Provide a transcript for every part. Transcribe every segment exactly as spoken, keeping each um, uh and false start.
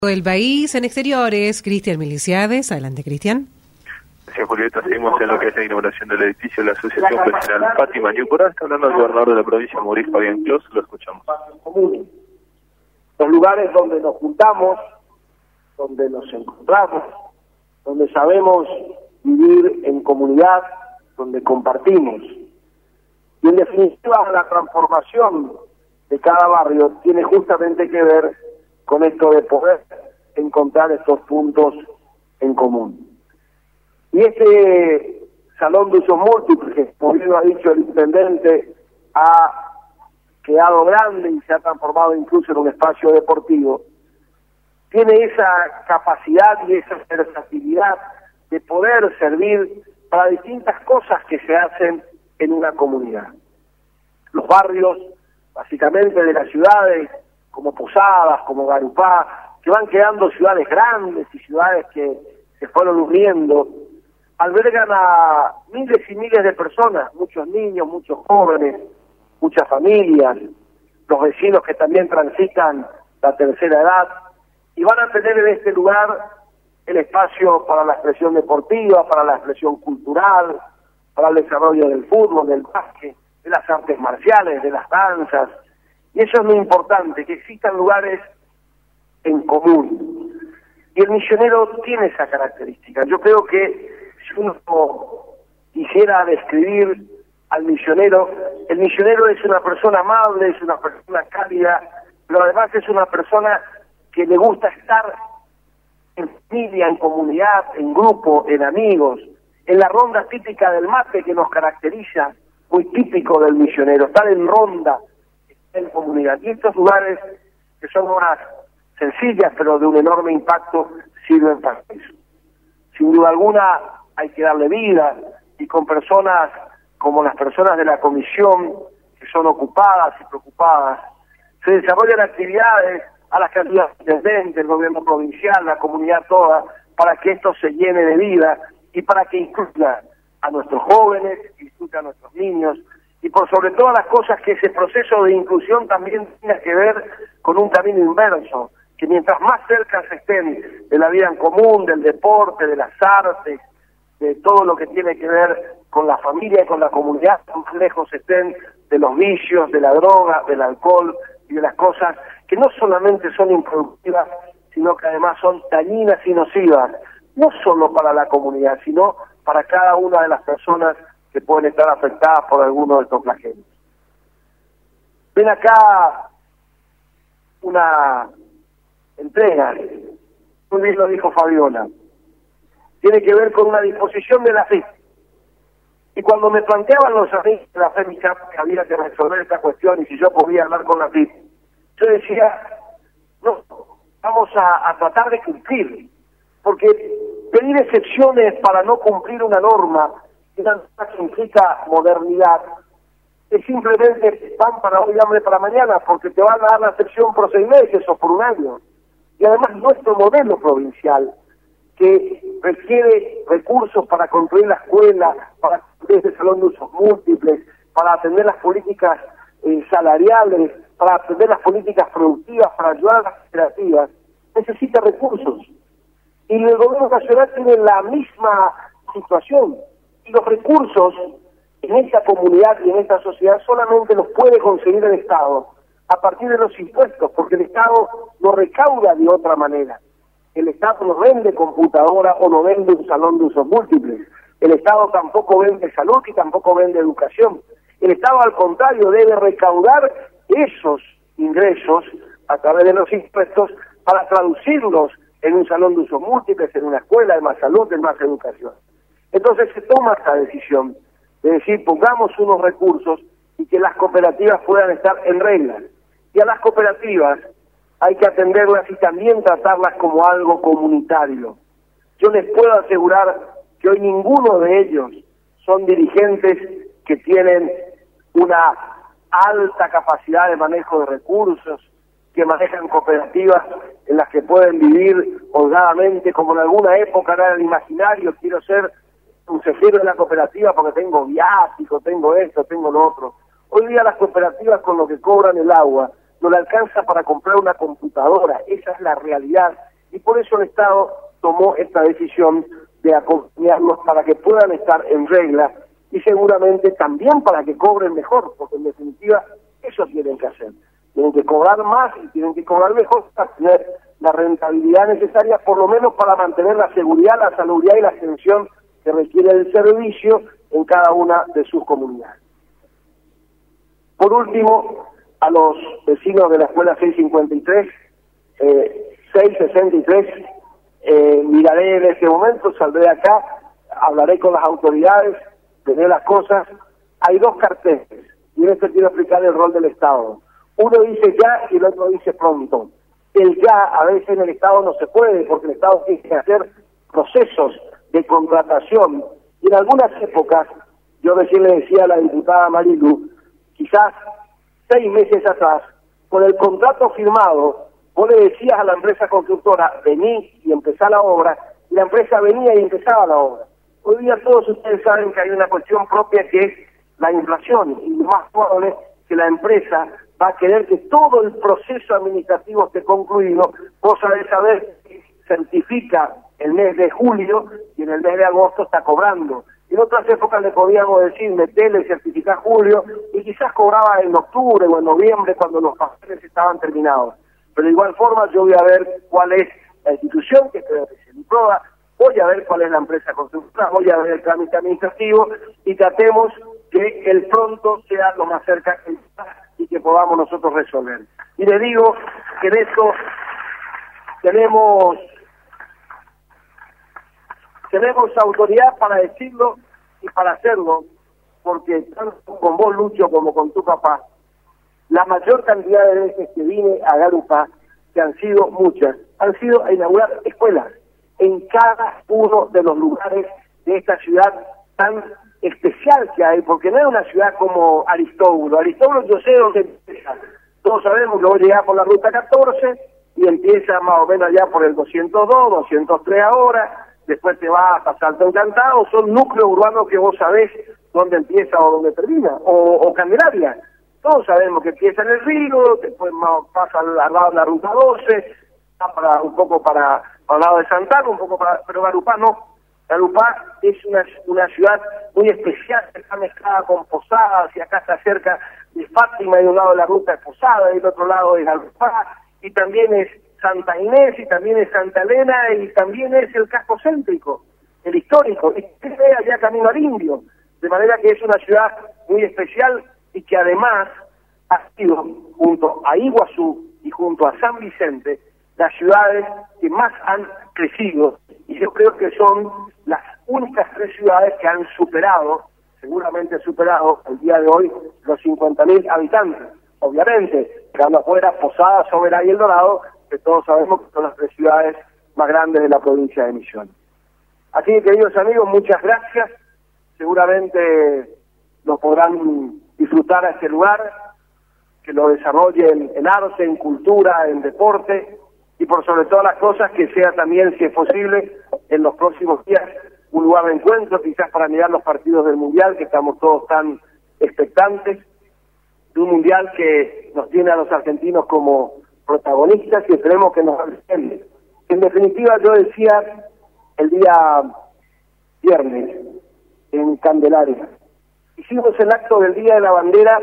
El país en exteriores, Cristian Miliciades. Adelante, Cristian. Gracias, Julieta. Seguimos en lo que es la inauguración del edificio de la Asociación Profesional Fátima Niucora. Está hablando el gobernador de la provincia, Mauricio Fabián Clos. Lo escuchamos. Los lugares donde nos juntamos, donde nos encontramos, donde sabemos vivir en comunidad, donde compartimos. Y en definitiva, la transformación de cada barrio tiene justamente que ver con esto de poder encontrar estos puntos en común. Y este salón de usos múltiples, como bien lo ha dicho el intendente, ha quedado grande y se ha transformado incluso en un espacio deportivo, tiene esa capacidad y esa versatilidad de poder servir para distintas cosas que se hacen en una comunidad. Los barrios, básicamente de las ciudades, como Posadas, como Garupá, que van quedando ciudades grandes y ciudades que se fueron uniendo, albergan a miles y miles de personas, muchos niños, muchos jóvenes, muchas familias, los vecinos que también transitan la tercera edad, y van a tener en este lugar el espacio para la expresión deportiva, para la expresión cultural, para el desarrollo del fútbol, del básquet, de las artes marciales, de las danzas. Y eso es lo importante, que existan lugares en común. Y el misionero tiene esa característica. Yo creo que si uno quisiera describir al misionero, el misionero es una persona amable, es una persona cálida, pero además es una persona que le gusta estar en familia, en comunidad, en grupo, en amigos, en la ronda típica del mate que nos caracteriza, muy típico del misionero, estar en ronda, en comunidad. Y estos lugares, que son obras sencillas pero de un enorme impacto, sirven para eso. Sin duda alguna hay que darle vida, y con personas como las personas de la comisión, que son ocupadas y preocupadas, se desarrollan actividades a las que ayuda el intendente, el gobierno provincial, la comunidad toda, para que esto se llene de vida y para que incluya a nuestros jóvenes, incluya a nuestros niños, y por sobre todas las cosas que ese proceso de inclusión también tenga que ver con un camino inverso, que mientras más cerca se estén de la vida en común, del deporte, de las artes, de todo lo que tiene que ver con la familia y con la comunidad, más lejos estén de los vicios, de la droga, del alcohol y de las cosas que no solamente son improductivas, sino que además son dañinas y nocivas, no solo para la comunidad, sino para cada una de las personas que pueden estar afectadas por alguno de estos flagelos. Ven acá una entrega, muy bien lo dijo Fabiola, tiene que ver con una disposición de la fe. Y cuando me planteaban los amigos de la FEMICAP que había que resolver esta cuestión y si yo podía hablar con la F I P, yo decía, no, vamos a, a tratar de cumplir, porque pedir excepciones para no cumplir una norma que implica modernidad es simplemente pan para hoy, hambre para mañana, porque te van a dar la excepción por seis meses o por un año. Y además nuestro modelo provincial, que requiere recursos para construir la escuela, para construir ese salón de usos múltiples, para atender las políticas eh, salariales, para atender las políticas productivas, para ayudar a las cooperativas, necesita recursos. Y el gobierno nacional tiene la misma situación. Y los recursos en esta comunidad y en esta sociedad solamente los puede conseguir el Estado a partir de los impuestos, porque el Estado no recauda de otra manera. El Estado no vende computadora o no vende un salón de usos múltiples. El Estado tampoco vende salud y tampoco vende educación. El Estado, al contrario, debe recaudar esos ingresos a través de los impuestos para traducirlos en un salón de usos múltiples, en una escuela, en más salud, en más educación. Entonces se toma esta decisión de decir, pongamos unos recursos y que las cooperativas puedan estar en regla. Y a las cooperativas hay que atenderlas y también tratarlas como algo comunitario. Yo les puedo asegurar que hoy ninguno de ellos son dirigentes que tienen una alta capacidad de manejo de recursos, que manejan cooperativas en las que pueden vivir holgadamente, como en alguna época era el imaginario, quiero ser consejero de la cooperativa porque tengo viático, tengo esto, tengo lo otro. Hoy día las cooperativas, con lo que cobran el agua, no le alcanza para comprar una computadora. Esa es la realidad y por eso el Estado tomó esta decisión de acompañarlos para que puedan estar en regla y seguramente también para que cobren mejor, porque en definitiva eso tienen que hacer. Tienen que cobrar más y tienen que cobrar mejor para tener la rentabilidad necesaria, por lo menos para mantener la seguridad, la salubridad y la atención que requiere el servicio en cada una de sus comunidades. Por último, a los vecinos de la escuela seiscientos cincuenta y tres, eh, seiscientos sesenta y tres, eh, miraré en este momento, saldré acá, hablaré con las autoridades, veré las cosas. Hay dos carteles, y en esto quiero explicar el rol del Estado. Uno dice ya y el otro dice pronto. El ya a veces en el Estado no se puede, porque el Estado tiene que hacer procesos de contratación. Y en algunas épocas, yo recién le decía a la diputada Marilu, quizás seis meses atrás, con el contrato firmado, vos le decías a la empresa constructora, vení y empezá la obra, y la empresa venía y empezaba la obra. Hoy día todos ustedes saben que hay una cuestión propia que es la inflación, y lo más probable es que la empresa va a querer que todo el proceso administrativo esté concluido, cosa de saber que certifica el mes de julio y en el mes de agosto está cobrando. En otras épocas le podíamos decir, metele, certificar julio, y quizás cobraba en octubre o en noviembre cuando los papeles estaban terminados. Pero de igual forma yo voy a ver cuál es la institución que creo que es el IPRODA, voy a ver cuál es la empresa constructora, voy a ver el trámite administrativo y tratemos que el pronto sea lo más cerca que y que podamos nosotros resolver. Y le digo que en esto tenemos tenemos autoridad para decirlo y para hacerlo, porque tanto con vos, Lucho, como con tu papá, la mayor cantidad de veces que vine a Garupá, que han sido muchas, han sido a inaugurar escuelas en cada uno de los lugares de esta ciudad tan especial que hay, porque no es una ciudad como Aristóbulo. Aristóbulo yo sé dónde empieza. Todos sabemos que vos llegás por la ruta catorce y empieza más o menos allá por el doscientos dos, doscientos tres ahora, después te vas a Salto Encantado, son núcleos urbanos que vos sabés dónde empieza o dónde termina, o, o Candelaria. Todos sabemos que empieza en el Río, después pasa al, al lado de la ruta doce, para, un poco para, para el lado de Santana, un poco para, pero Garupá no. Garupá es una, una ciudad muy especial, está mezclada con Posadas, y acá está cerca de Fátima, y de un lado de la ruta es Posada, y del otro lado es Garupá, y también es Santa Inés, y también es Santa Elena, y también es el casco céntrico, el histórico, y que ve allá camino al Indio, de manera que es una ciudad muy especial, y que además ha sido, junto a Iguazú y junto a San Vicente, las ciudades que más han crecido, y yo creo que son las únicas tres ciudades que han superado, seguramente superado el día de hoy, los cincuenta mil habitantes. Obviamente, quedando afuera Posadas, Soberá y El Dorado, que todos sabemos que son las tres ciudades más grandes de la provincia de Misiones. Así que, queridos amigos, muchas gracias. Seguramente lo podrán disfrutar a este lugar, que lo desarrollen en arte, en cultura, en deporte, y por sobre todas las cosas que sea también, si es posible, en los próximos días un lugar de encuentro, quizás para mirar los partidos del Mundial, que estamos todos tan expectantes, de un Mundial que nos tiene a los argentinos como protagonistas y esperemos que nos entiendan. En definitiva, yo decía el día viernes en Candelaria, hicimos el acto del Día de la Bandera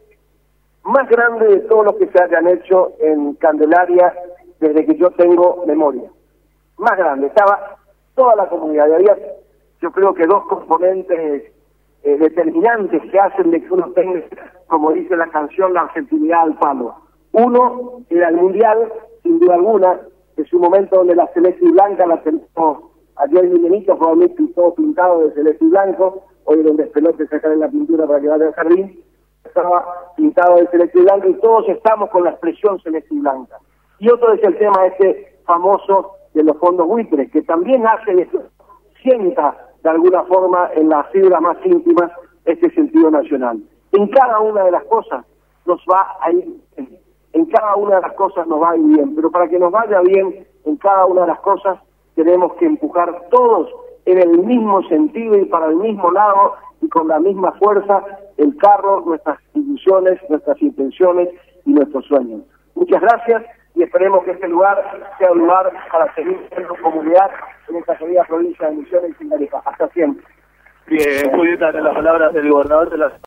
más grande de todos los que se hayan hecho en Candelaria desde que yo tengo memoria. Más grande, estaba toda la comunidad, y había, yo creo que dos componentes eh, determinantes que hacen de que uno tenga, como dice la canción, la argentinidad al palo. Uno era el Mundial, sin duda alguna, en su momento donde la celeste y blanca la tenemos ayer mi nenito, probablemente todo pintado de celeste y blanco, hoy donde despelote sacar en la pintura para que vaya al jardín, estaba pintado de celeste y blanco, y todos estamos con la expresión celeste y blanca. Y otro es el tema este famoso de los fondos buitres, que también hace que sienta de alguna forma en las fibras más íntimas este sentido nacional. En cada una de las cosas nos va a ir bien, en cada una de las cosas nos va a ir bien, pero para que nos vaya bien en cada una de las cosas tenemos que empujar todos en el mismo sentido y para el mismo lado y con la misma fuerza el carro, nuestras instituciones, nuestras intenciones y nuestros sueños. Muchas gracias. y esperemos que este lugar sea un lugar para seguir siendo comunidad en esta querida provincia de Misiones y Tarija. Hasta siempre. Bien, muy bien, las palabras del gobernador de la